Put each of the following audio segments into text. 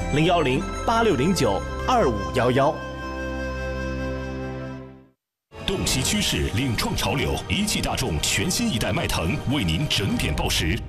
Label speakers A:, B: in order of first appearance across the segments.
A: 010-8609-2511。
B: 洞悉趋势，领创潮流，一汽大众全新一代迈腾为您整点报时。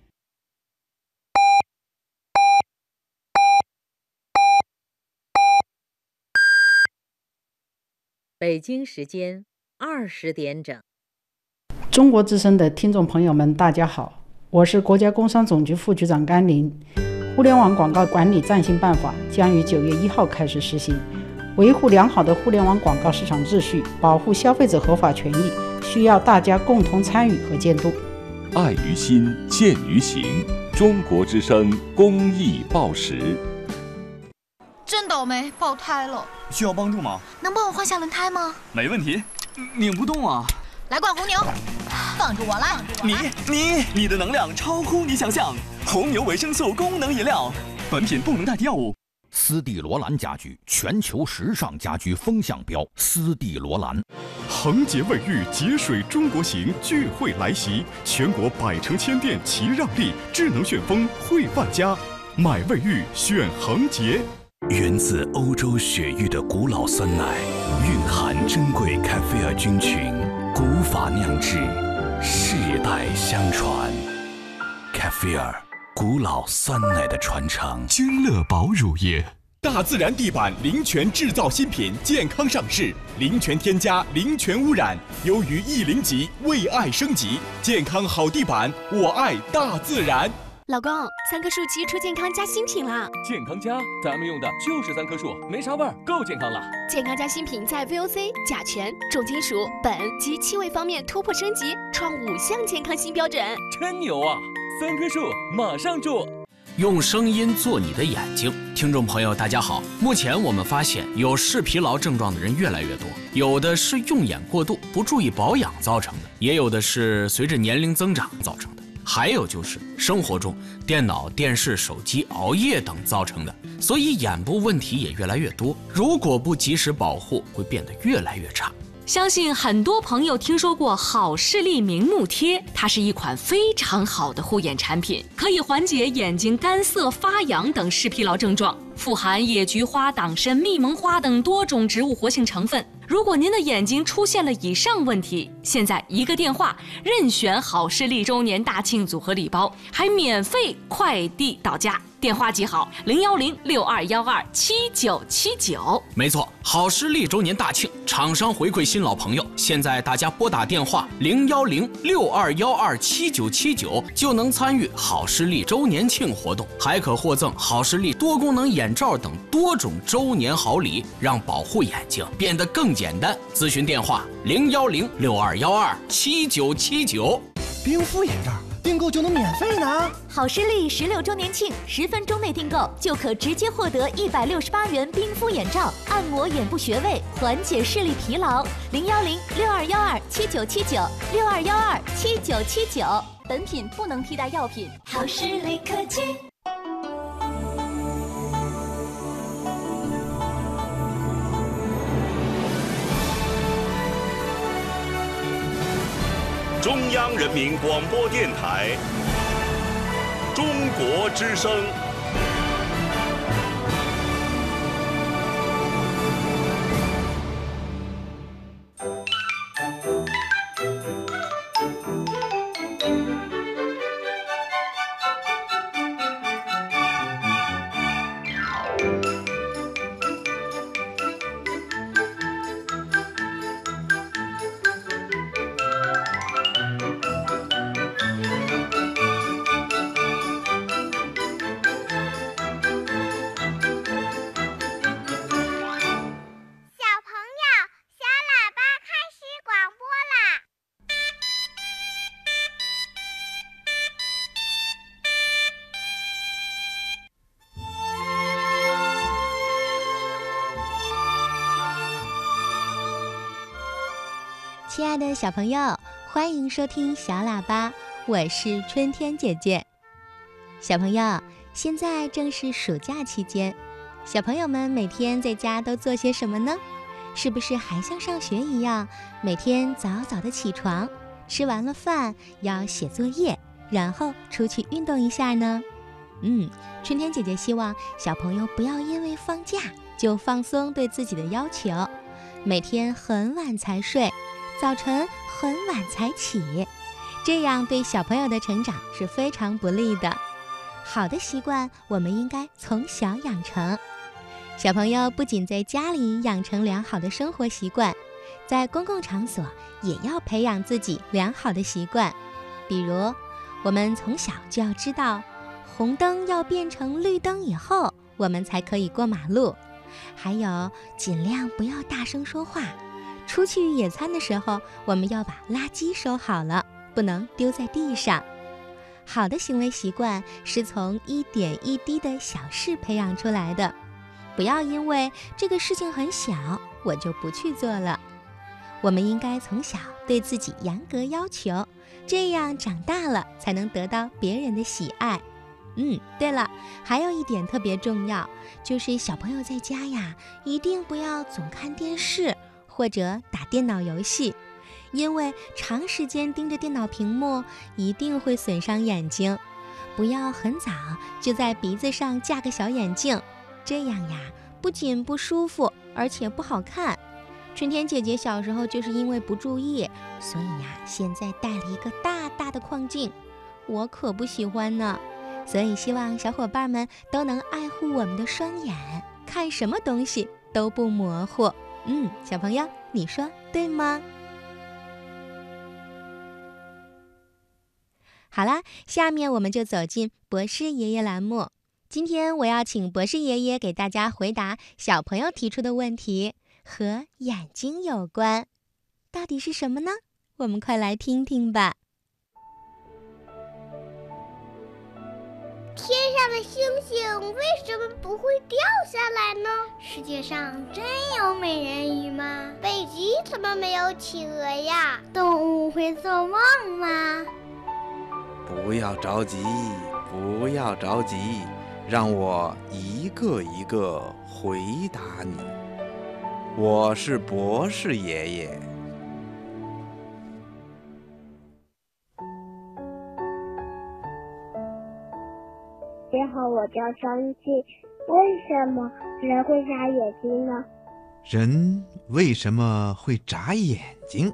C: 北京时间20点整。
D: 中国之声的听众朋友们，大家好，我是国家工商总局副局长甘霖。互联网广告管理暂行办法将于9月1号开始实行。维护良好的互联网广告市场秩序，保护消费者合法权益，需要大家共同参与和监督。
E: 爱于心，见于行。中国之声公益报时。
F: 真倒霉，爆胎了。
G: 需要帮助吗？
F: 能帮我换下轮胎吗？
G: 没问题，拧不动啊。
F: 来罐红牛，放着我来。
G: 你的能量超乎你想象。红牛维生素功能饮料，本品不能代替药物。
H: 斯蒂罗兰家居，全球时尚家居风向标。斯蒂罗兰。
I: 恒洁卫浴节水中国行聚会来袭，全国百城千店齐让利，智能旋风汇万家，买卫浴选恒洁。
B: 源自欧洲雪域的古老酸奶，蕴含珍贵咖啡尔菌群，古法酿制，世代相传。咖啡尔，古老酸奶的传承。
I: 君乐宝乳业，大自然地板零泉制造新品健康上市，零泉添加，零泉污染，优于E0级，为爱升级，健康好地板，我爱大自然。
J: 老公，3棵树7出健康加新品啦！
K: 健康加，咱们用的就是3棵树，没啥味儿，够健康了。
J: 健康加新品在 VOC、甲醛、重金属、苯及气味方面突破升级，创5项健康新标准，
K: 真牛啊！3棵树，马上住。
L: 用声音做你的眼睛，听众朋友大家好。目前我们发现有视疲劳症状的人越来越多，有的是用眼过度不注意保养造成的，也有的是随着年龄增长造成的，还有就是生活中电脑、电视、手机、熬夜等造成的，所以眼部问题也越来越多。如果不及时保护，会变得越来越差。
M: 相信很多朋友听说过好视力明目贴，它是一款非常好的护眼产品，可以缓解眼睛干涩、发痒等视疲劳症状，富含野菊花、党参、蜜蒙花等多种植物活性成分。如果您的眼睛出现了以上问题，现在一个电话任选好视力周年大庆组合礼包，还免费快递到家。电话记好：010-6212-7979。
L: 没错，好视力周年大庆，厂商回馈新老朋友，现在大家拨打电话010-6212-7979就能参与好视力周年庆活动，还可获赠好视力多功能眼罩等多种周年好礼，让保护眼睛变得更简单。咨询电话010-6212-7979。
N: 冰敷眼罩订购就能免费拿。
O: 好视力16周年庆，10分钟内订购就可直接获得168元冰敷眼罩，按摩眼部穴位，缓解视力疲劳。010-6212-7979，6212-7979。本品不能替代药品。好视力科技。
B: 中央人民广播电台中国之声。
P: 亲爱的小朋友，欢迎收听小喇叭，我是春天姐姐。小朋友，现在正是暑假期间，小朋友们每天在家都做些什么呢？是不是还像上学一样，每天早早的起床，吃完了饭要写作业，然后出去运动一下呢？ 春天姐姐希望小朋友不要因为放假就放松对自己的要求，每天很晚才睡，早晨很晚才起，这样对小朋友的成长是非常不利的。好的习惯我们应该从小养成。小朋友不仅在家里养成良好的生活习惯，在公共场所也要培养自己良好的习惯。比如，我们从小就要知道，红灯要变成绿灯以后，我们才可以过马路。还有，尽量不要大声说话。出去野餐的时候，我们要把垃圾收好了，不能丢在地上。好的行为习惯是从一点一滴的小事培养出来的。不要因为这个事情很小，我就不去做了。我们应该从小对自己严格要求，这样长大了才能得到别人的喜爱。对了，还有一点特别重要，就是小朋友在家呀，一定不要总看电视或者打电脑游戏，因为长时间盯着电脑屏幕一定会损伤眼睛。不要很早就在鼻子上架个小眼镜，这样呀，不仅不舒服，而且不好看。春天姐姐小时候就是因为不注意，所以呀，现在戴了一个大大的框镜，我可不喜欢呢。所以希望小伙伴们都能爱护我们的双眼，看什么东西都不模糊。小朋友，你说对吗？好啦，下面我们就走进博士爷爷栏目。今天我要请博士爷爷给大家回答小朋友提出的问题，和眼睛有关，到底是什么呢？我们快来听听吧。
Q: 天上的星星为什么不会掉下来呢？世界上真有美人鱼吗？北极怎么没有企鹅呀？动物会做梦吗？
R: 不要着急，不要着急，让我一个一个回答你。我是博士爷爷。
Q: 你好，我叫张静。为什么人会眨眼睛呢？
R: 人为什么会眨眼睛？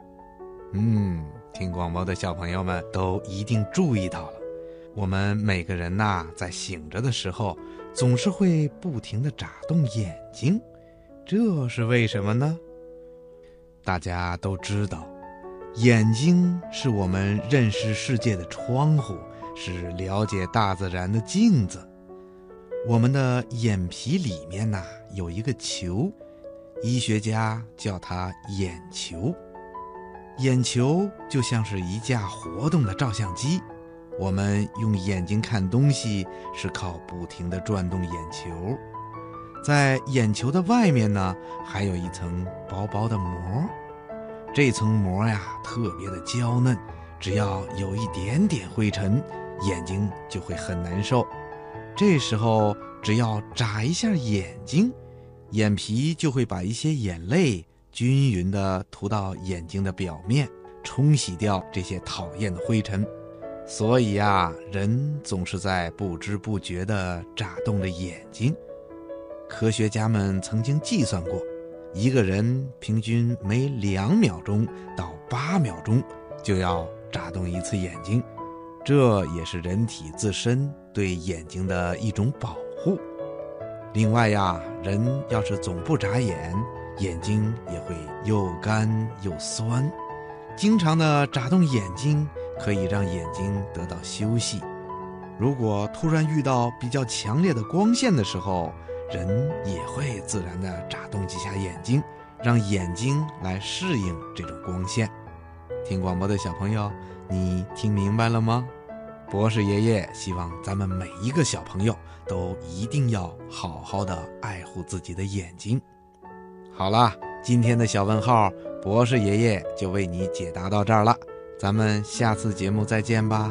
R: 听广播的小朋友们都一定注意到了，我们每个人在醒着的时候，总是会不停地眨动眼睛，这是为什么呢？大家都知道，眼睛是我们认识世界的窗户，是了解大自然的镜子。我们的眼皮里面有一个球，医学家叫它眼球。眼球就像是一架活动的照相机，我们用眼睛看东西是靠不停地转动眼球。在眼球的外面还有一层薄薄的膜，这层膜特别的娇嫩，只要有一点点灰尘，眼睛就会很难受。这时候只要眨一下眼睛，眼皮就会把一些眼泪均匀地涂到眼睛的表面，冲洗掉这些讨厌的灰尘。所以人总是在不知不觉地眨动着眼睛。科学家们曾经计算过，一个人平均每2秒钟到8秒钟就要眨动一次眼睛，这也是人体自身对眼睛的一种保护。另外人要是总不眨眼，眼睛也会又干又酸。经常的眨动眼睛可以让眼睛得到休息。如果突然遇到比较强烈的光线的时候，人也会自然的眨动几下眼睛，让眼睛来适应这种光线。听广播的小朋友，你听明白了吗？博士爷爷希望咱们每一个小朋友都一定要好好的爱护自己的眼睛。好啦，今天的小问号，博士爷爷就为你解答到这儿了，咱们下次节目再见吧。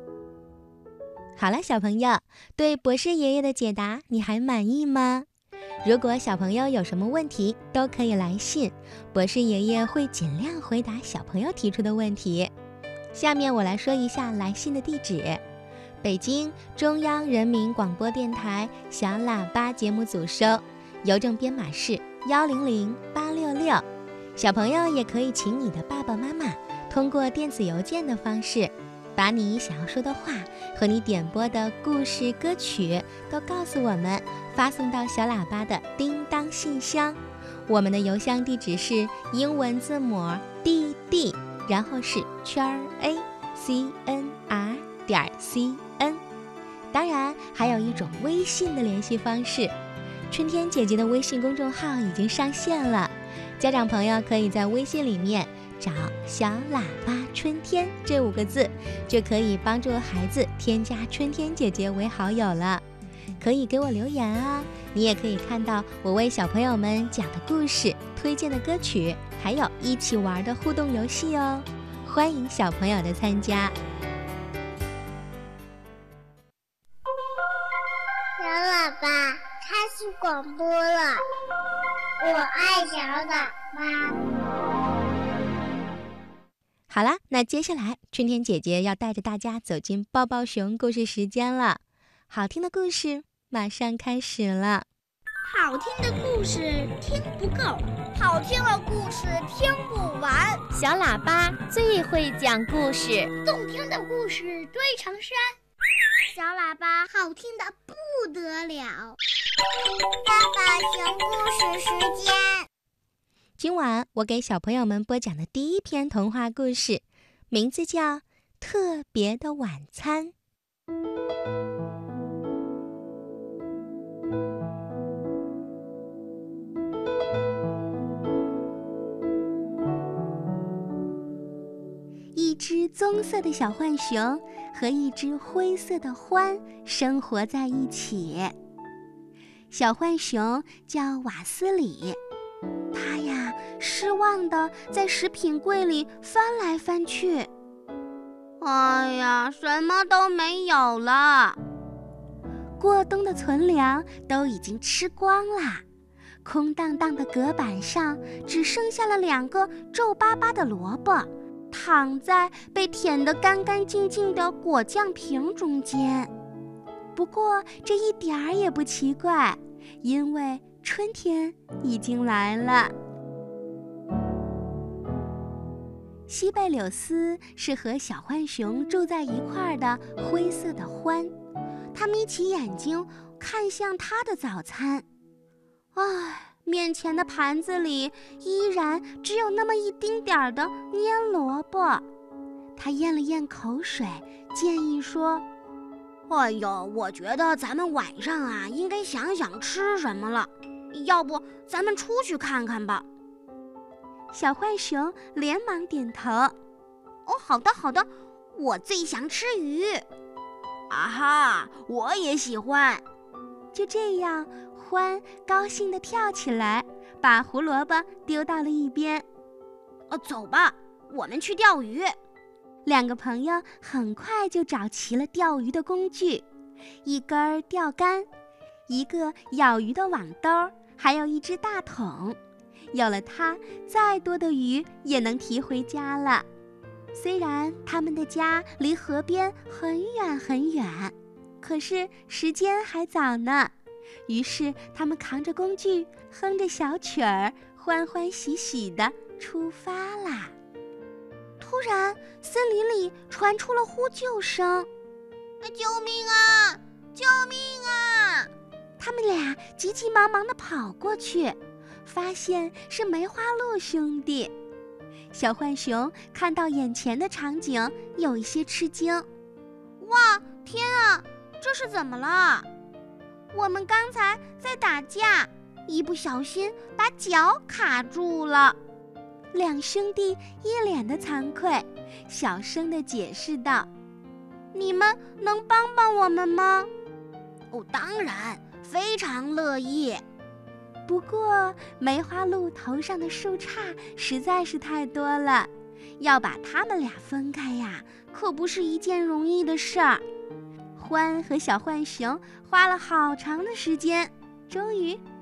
P: 好了，小朋友，对博士爷爷的解答你还满意吗？ 如果小朋友有什么问题，都可以来信，博士爷爷会尽量回答小朋友提出的问题。下面我来说一下来信的地址：北京中央人民广播电台小喇叭节目组收，邮政编码是100866。小朋友也可以请你的爸爸妈妈通过电子邮件的方式，把你想要说的话和你点播的故事歌曲都告诉我们，发送到小喇叭的叮当信箱。我们的邮箱地址是英文字母 dd， 然后是@acnr.cn。当然还有一种微信的联系方式，春天姐姐的微信公众号已经上线了，家长朋友可以在微信里面找小喇叭春天这5个字，就可以帮助孩子添加春天姐姐为好友了。可以给我留言啊，你也可以看到我为小朋友们讲的故事、推荐的歌曲，还有一起玩的互动游戏哦，欢迎小朋友的参加。
Q: 小喇叭开始广播了，我爱小喇叭。
P: 好啦，那接下来春天姐姐要带着大家走进抱抱熊故事时间了。好听的故事马上开始了。
Q: 好听的故事听不够，好听的故事听不完。
J: 小喇叭最会讲故事，
Q: 动听的故事堆成山。小喇叭好听的不得了。抱抱熊故事时间。
P: 今晚我给小朋友们播讲的第一篇童话故事，名字叫《特别的晚餐》。一只棕色的小浣熊和一只灰色的獾生活在一起。小浣熊叫瓦斯里，他呀失望地在食品柜里翻来翻去。哎呀，什么都没有了，过冬的存粮都已经吃光了，空荡荡的隔板上只剩下了2个皱巴巴的萝卜，躺在被舔得干干净净的果酱瓶中间。不过这一点儿也不奇怪，因为春天已经来了。西贝柳斯是和小浣熊住在一块儿的灰色的獾，他眯起眼睛看向他的早餐。唉，面前的盘子里依然只有那么一丁点儿的蔫萝卜。他咽了咽口水，建议说：哎呦，我觉得咱们晚上啊应该想想吃什么了，要不咱们出去看看吧。小浣熊连忙点头。哦，好的好的，我最想吃鱼。啊哈，我也喜欢。就这样，獾高兴地跳起来，把胡萝卜丢到了一边。走吧，我们去钓鱼。2个朋友很快就找齐了钓鱼的工具，一根钓竿，一个舀鱼的网兜，还有一只大桶。有了它，再多的鱼也能提回家了。虽然他们的家离河边很远很远，可是时间还早呢。于是他们扛着工具，哼着小曲儿，欢欢喜喜地出发啦。突然，森林里传出了呼救声：“救命啊！救命啊！”他们俩急急忙忙地跑过去，发现是梅花鹿兄弟。小浣熊看到眼前的场景，有一些吃惊。哇，天啊，这是怎么了？我们刚才在打架，一不小心把脚卡住了。2兄弟一脸的惭愧，小声地解释道：你们能帮帮我们吗？当然，非常乐意。不过梅花鹿头上的树杈实在是太多了，要把他们俩分开呀，可不是一件容易的事儿。獾和小浣熊花了好长的时间，终于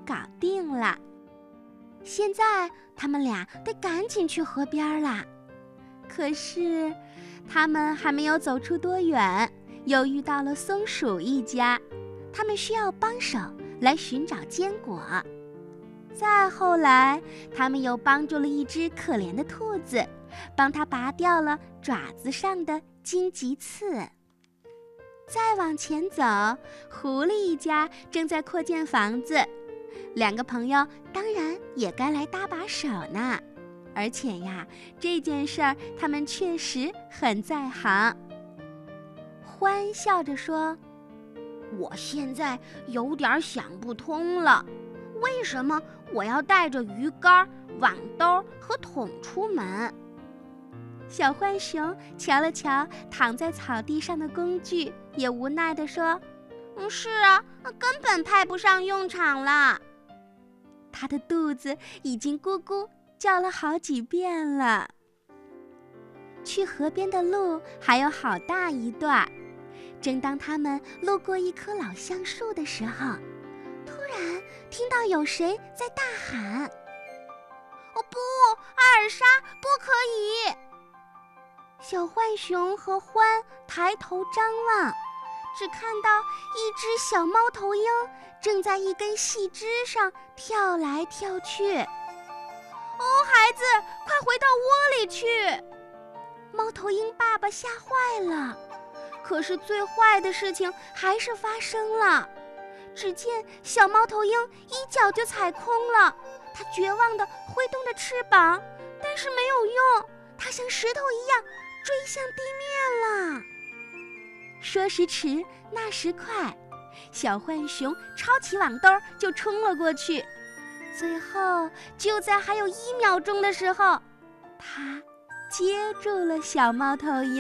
S: 搞定了。现在他们俩得赶紧去河边了。可是他们还没有走出多远，又遇到了松鼠一家，他们需要帮手来寻找坚果。再后来，他们又帮助了一只可怜的兔子，帮它拔掉了爪子上的荆棘刺。再往前走，狐狸一家正在扩建房子，两个朋友当然也该来搭把手呢。而且呀，这件事儿他们确实很在行。欢笑着说：“
T: 我现在有点想不通了，为什么我要带着鱼竿、网兜和桶出门？”
S: 小浣熊瞧了瞧躺在草地上的工具，也无奈地说：“
T: 是啊，根本派不上用场了。”
S: 他的肚子已经咕咕叫了好几遍了。去河边的路还有好大一段，正当他们路过一棵老橡树的时候，突然听到有谁在大喊：“
T: 哦不，阿尔莎，不可以！”
S: 小浣熊和欢抬头张望，只看到一只小猫头鹰正在一根细枝上跳来跳去。
T: “哦，孩子，快回到窝里去！”
S: 猫头鹰爸爸吓坏了。可是最坏的事情还是发生了。只见小猫头鹰一脚就踩空了，它绝望地挥动着翅膀，但是没有用，它像石头一样坠向地面了。说时迟，那时快，小浣熊抄起网兜就冲了过去。最后，就在还有1秒钟的时候，它接住了小猫头鹰。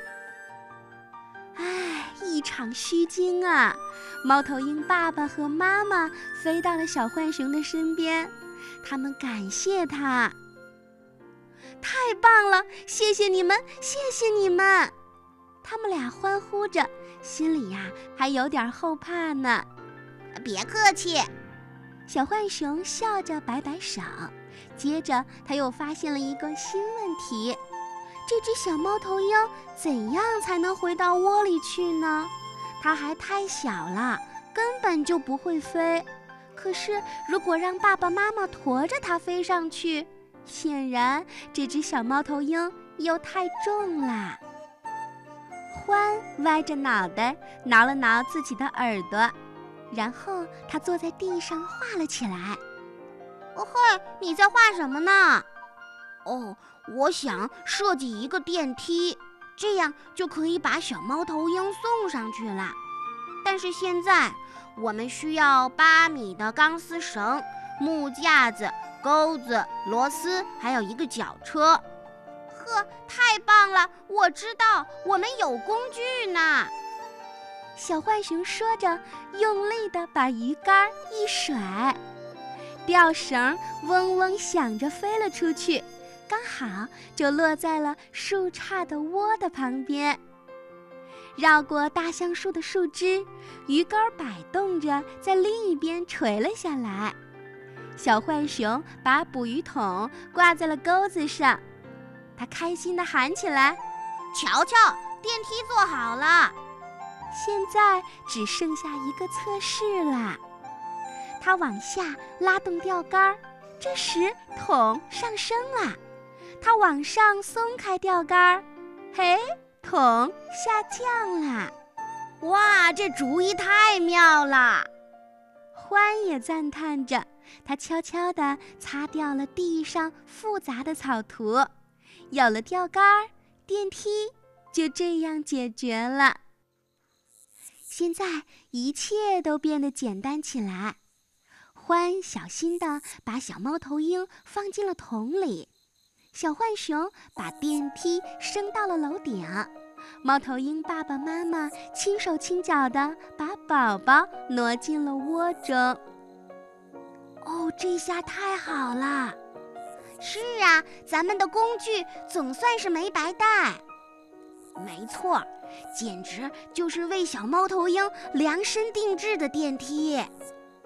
S: 唉，一场虚惊啊！猫头鹰爸爸和妈妈飞到了小浣熊的身边，他们感谢它。太棒了，谢谢你们，谢谢你们！他们俩欢呼着，心里呀还有点后怕呢。
T: 别客气，
S: 小浣熊笑着摆摆手。接着他又发现了一个新问题，这只小猫头鹰怎样才能回到窝里去呢？它还太小了，根本就不会飞。可是如果让爸爸妈妈驮着它飞上去，显然这只小猫头鹰又太重了。欢歪着脑袋挠了挠自己的耳朵，然后他坐在地上画了起来。
T: 哦嘿，你在画什么呢？哦，我想设计一个电梯，这样就可以把小猫头鹰送上去了。但是现在我们需要8米的钢丝绳、木架子、钩子、螺丝，还有一个绞车。呵，太棒了！我知道，我们有工具呢。
S: 小浣熊说着，用力地把鱼竿一甩，吊绳嗡嗡响着飞了出去，刚好就落在了树杈的窝的旁边。绕过大橡树的树枝，鱼竿摆动着在另一边垂了下来。小浣熊把捕鱼桶挂在了钩子上，他开心地喊起来：“
T: 瞧瞧，电梯做好了！”
S: 现在只剩下一个测试了。他往下拉动钓竿，这时桶上升了。他往上松开钓竿，嘿，桶下降了。
T: 哇，这主意太妙了！
S: 欢也赞叹着，他悄悄地擦掉了地上复杂的草图。有了钓竿，电梯就这样解决了。现在一切都变得简单起来。欢小心地把小猫头鹰放进了桶里，小浣熊把电梯升到了楼顶，猫头鹰爸爸妈妈轻手轻脚地把宝宝挪进了窝中。哦，这下太好了！
T: 是啊，咱们的工具总算是没白带。没错，简直就是为小猫头鹰量身定制的电梯。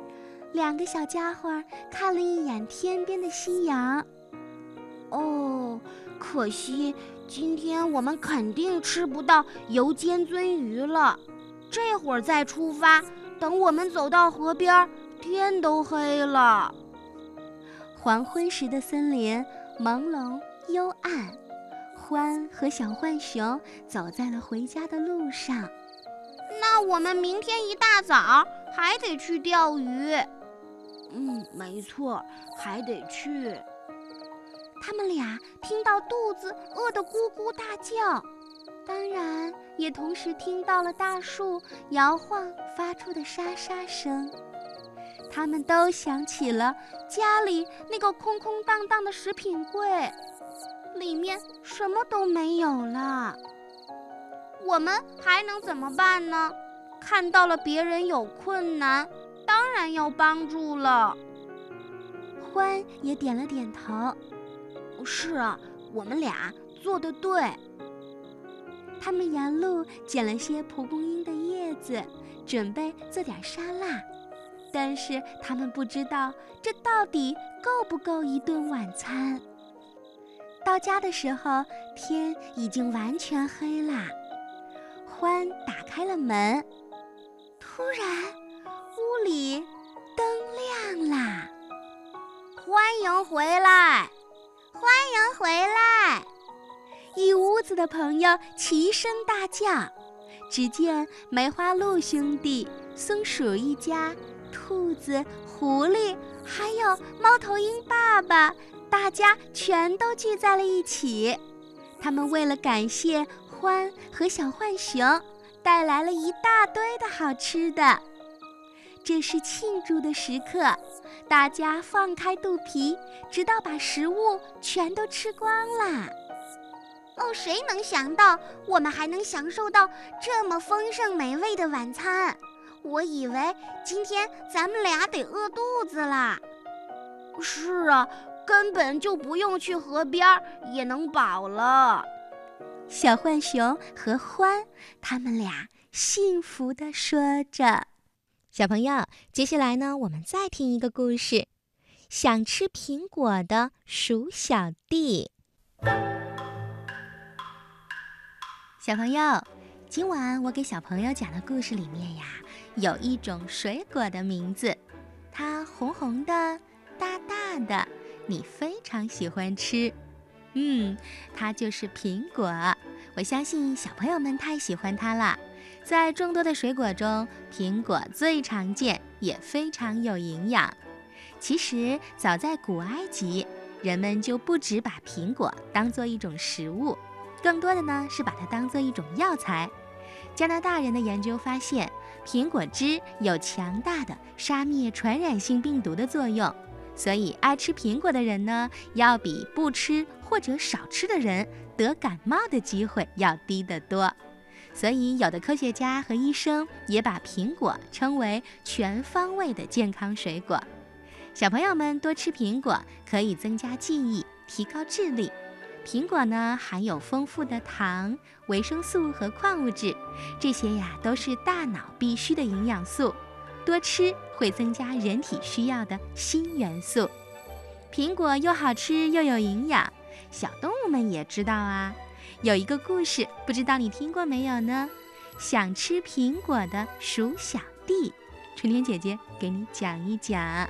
S: 2个小家伙看了一眼天边的夕阳。哦，可惜今天我们肯定吃不到油煎鳟鱼了。这会儿再出发，等我们走到河边，天都黑了。黄昏时的森林朦胧幽暗，獾和小浣熊走在了回家的路上。那我们明天一大早还得去钓鱼。没错，还得去。他们俩听到肚子饿得咕咕大叫，当然也同时听到了大树摇晃发出的沙沙声。他们都想起了家里那个空空荡荡的食品柜，里面什么都没有了。我们还能怎么办呢？看到了别人有困难，当然要帮助了。獾也点了点头。是啊，我们俩做得对。他们沿路捡了些蒲公英的叶子，准备做点沙拉。但是他们不知道这到底够不够一顿晚餐。到家的时候，天已经完全黑了。獾打开了门，突然屋里灯亮啦！欢迎回来，欢迎回来！一屋子的朋友齐声大叫。只见梅花鹿兄弟、松鼠一家、兔子、狐狸，还有猫头鹰爸爸，大家全都聚在了一起。他们为了感谢獾和小浣熊，带来了一大堆的好吃的。这是庆祝的时刻，大家放开肚皮，直到把食物全都吃光啦。谁能想到我们还能享受到这么丰盛美味的晚餐？我以为今天咱们俩得饿肚子啦。是啊，根本就不用去河边也能饱了。小浣熊和獾他们俩幸福地说着。
P: 小朋友，接下来呢，我们再听一个故事，想吃苹果的鼠小弟。小朋友，今晚我给小朋友讲的故事里面呀，有一种水果的名字，它红红的、大大的，你非常喜欢吃。它就是苹果。我相信小朋友们太喜欢它了。在众多的水果中，苹果最常见，也非常有营养。其实，早在古埃及，人们就不只把苹果当作一种食物，更多的呢是把它当作一种药材。加拿大人的研究发现，苹果汁有强大的杀灭传染性病毒的作用，所以爱吃苹果的人呢，要比不吃或者少吃的人得感冒的机会要低得多。所以有的科学家和医生也把苹果称为全方位的健康水果。小朋友们多吃苹果可以增加记忆，提高智力。苹果呢含有丰富的糖、维生素和矿物质，这些呀都是大脑必需的营养素，多吃会增加人体需要的锌元素。苹果又好吃又有营养，小动物们也知道啊。有一个故事，不知道你听过没有呢？想吃苹果的鼠小弟，春天姐姐给你讲一讲。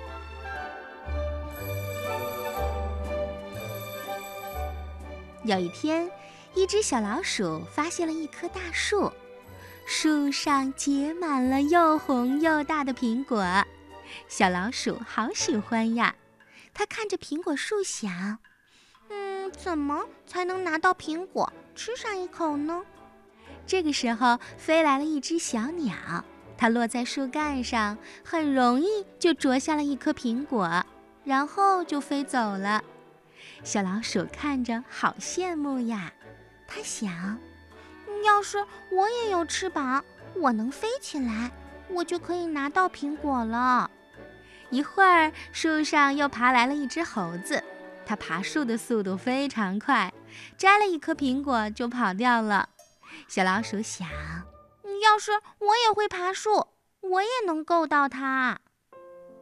P: 有一天，一只小老鼠发现了一棵大树，树上结满了又红又大的苹果。小老鼠好喜欢呀，它看着苹果树想，怎么才能拿到苹果吃上一口呢？这个时候飞来了一只小鸟，它落在树干上，很容易就啄下了一颗苹果，然后就飞走了。小老鼠看着好羡慕呀，它想，要是我也有翅膀，我能飞起来，我就可以拿到苹果了。一会儿，树上又爬来了一只猴子，它爬树的速度非常快，摘了一颗苹果就跑掉了。小老鼠想，要是我也会爬树，我也能够到它。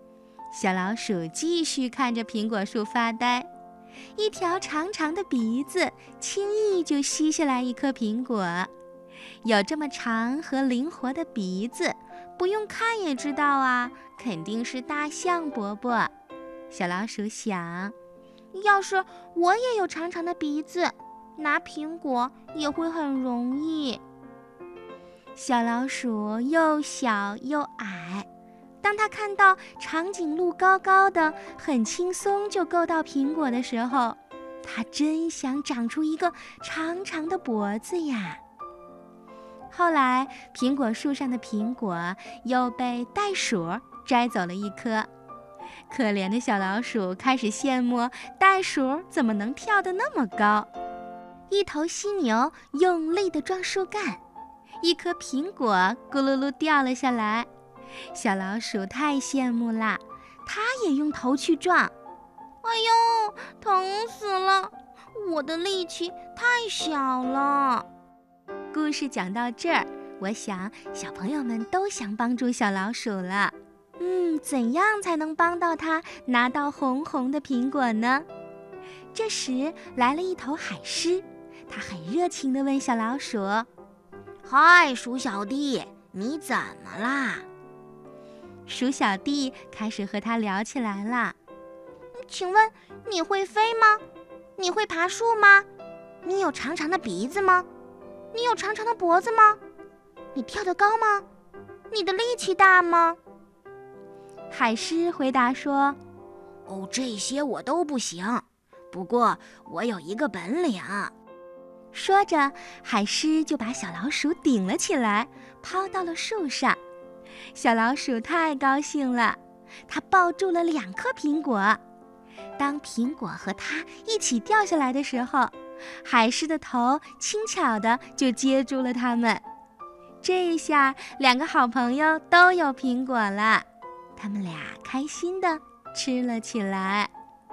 P: 小老鼠继续看着苹果树发呆，一条长长的鼻子轻易就吸下来一颗苹果。有这么长和灵活的鼻子，不用看也知道啊，肯定是大象伯伯。小老鼠想，要是我也有长长的鼻子，拿苹果也会很容易。小老鼠又小又矮，当它看到长颈鹿高高的，很轻松就够到苹果的时候，它真想长出一个长长的脖子呀。后来，苹果树上的苹果又被袋鼠摘走了一颗。可怜的小老鼠开始羡慕袋鼠怎么能跳得那么高。一头犀牛用力地撞树干，一颗苹果咕噜噜掉了下来。小老鼠太羡慕啦，它也用头去撞。哎呦，疼死了！我的力气太小了。故事讲到这儿，我想小朋友们都想帮助小老鼠了。怎样才能帮到它拿到红红的苹果呢？这时来了一头海狮，它很热情地问小老鼠：“
T: 嗨，鼠小弟，你怎么啦？”
P: 鼠小弟开始和它聊起来了。请问你会飞吗？你会爬树吗？你有长长的鼻子吗？你有长长的脖子吗？你跳得高吗？你的力气大吗？海狮回答说：“
T: 这些我都不行，不过我有一个本领。”
P: 说着，海狮就把小老鼠顶了起来，抛到了树上。小老鼠太高兴了，它抱住了2颗苹果。当苹果和它一起掉下来的时候，海狮的头轻巧地就接住了它们。这一下，2个好朋友都有苹果了，他们俩开心地吃了起来。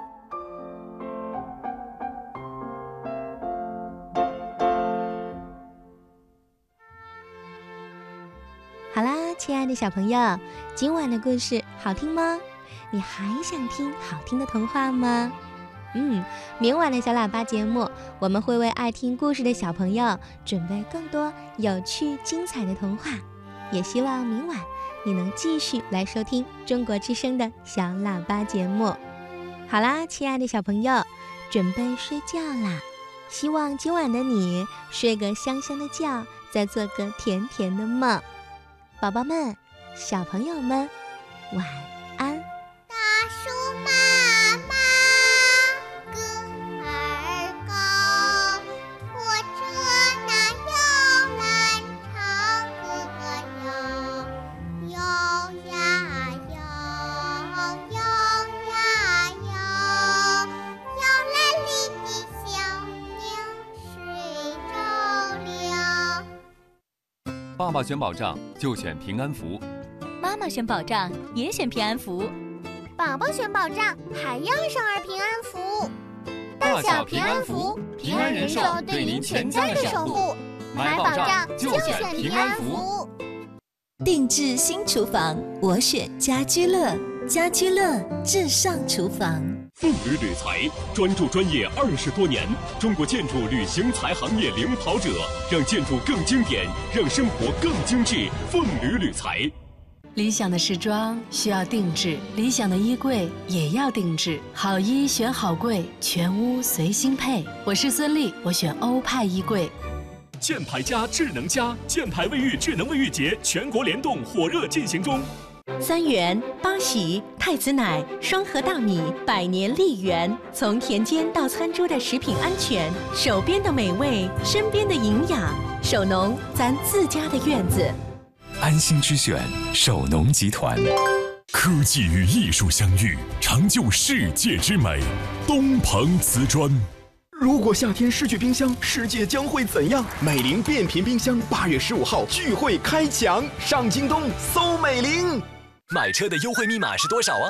P: 好啦，亲爱的小朋友，今晚的故事好听吗？你还想听好听的童话吗？明晚的小喇叭节目，我们会为爱听故事的小朋友准备更多有趣精彩的童话，也希望明晚你能继续来收听中国之声的小喇叭节目。好啦，亲爱的小朋友，准备睡觉啦！希望今晚的你睡个香香的觉，再做个甜甜的梦。宝宝们，小朋友们，晚安。
Q: 大树妈妈个儿高，拖着那摇篮唱歌谣，摇呀摇，摇呀摇，摇篮里的小鸟睡着了。
K: 爸爸选保障就选平安符，
O: 妈妈选保障也选平安符，
Q: 宝宝选保障还要上儿平安符。
K: 大小平安符，平安人寿对您全家的守护。买保障就选平安符。
O: 定制新厨房，我选家居乐，家居乐至上厨房。
I: 凤旅铝材专注专业20多年，中国建筑旅行材行业领跑者，让建筑更经典，让生活更精致。凤旅铝材。
M: 理想的时装需要定制，理想的衣柜也要定制。好衣选好柜，全屋随心配。我是孙俪，我选欧派衣柜。
I: 箭牌家智能家箭牌卫浴智能卫浴节全国联动火热进行中。
O: 3元、八喜、太子奶、双核大米、百年丽源，从田间到餐桌的食品安全，手边的美味，身边的营养，手农咱自家的院子。
B: 安心之选，手农集团。科技与艺术相遇，成就世界之美。东鹏瓷砖。
I: 如果夏天失去冰箱，世界将会怎样？美菱变频冰箱8月15号聚会开抢，上京东搜美菱。
G: 买车的优惠密码是多少啊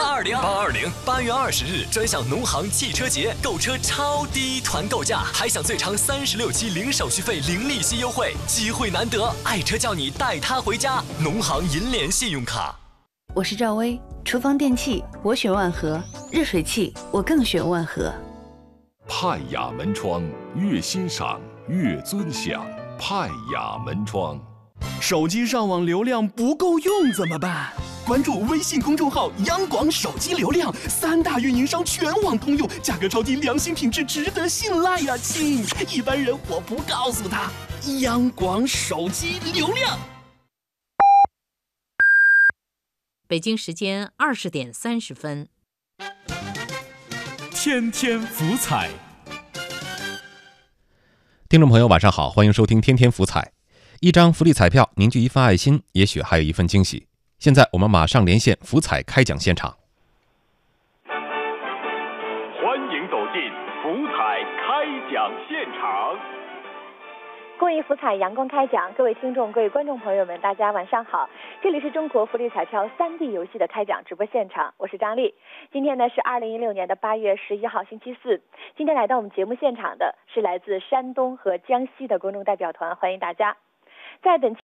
G: ？820，8月20日专享农行汽车节，购车超低团购价，还享最长36期零手续费、零利息优惠，机会难得，爱车叫你带它回家。农行银联信用卡。
U: 我是赵薇，厨房电器我选万和，热水器我更选万和。
E: 派雅门窗，越欣赏越尊享。派雅门窗。
A: 手机上网流量不够用怎么办？关注微信公众号“央广手机流量”，3大运营商全网通用，价格超低，良心品质值得信赖呀，亲！一般人我不告诉他。央广手机流量。
C: 北京时间20点30分。
B: 天天福彩。听众朋友晚上好，欢迎收听天天福彩。一张福利彩票凝聚一份爱心，也许还有一份惊喜。现在我们马上连线福彩开奖现场。
E: 欢迎走进福彩开奖现场。
V: 公益福彩阳光开奖，各位听众、各位观众朋友们，大家晚上好！这里是中国福利彩票3D 游戏的开奖直播现场，我是张丽。今天呢是2016年8月11号星期四。今天来到我们节目现场的是来自山东和江西的观众代表团，欢迎大家。在本期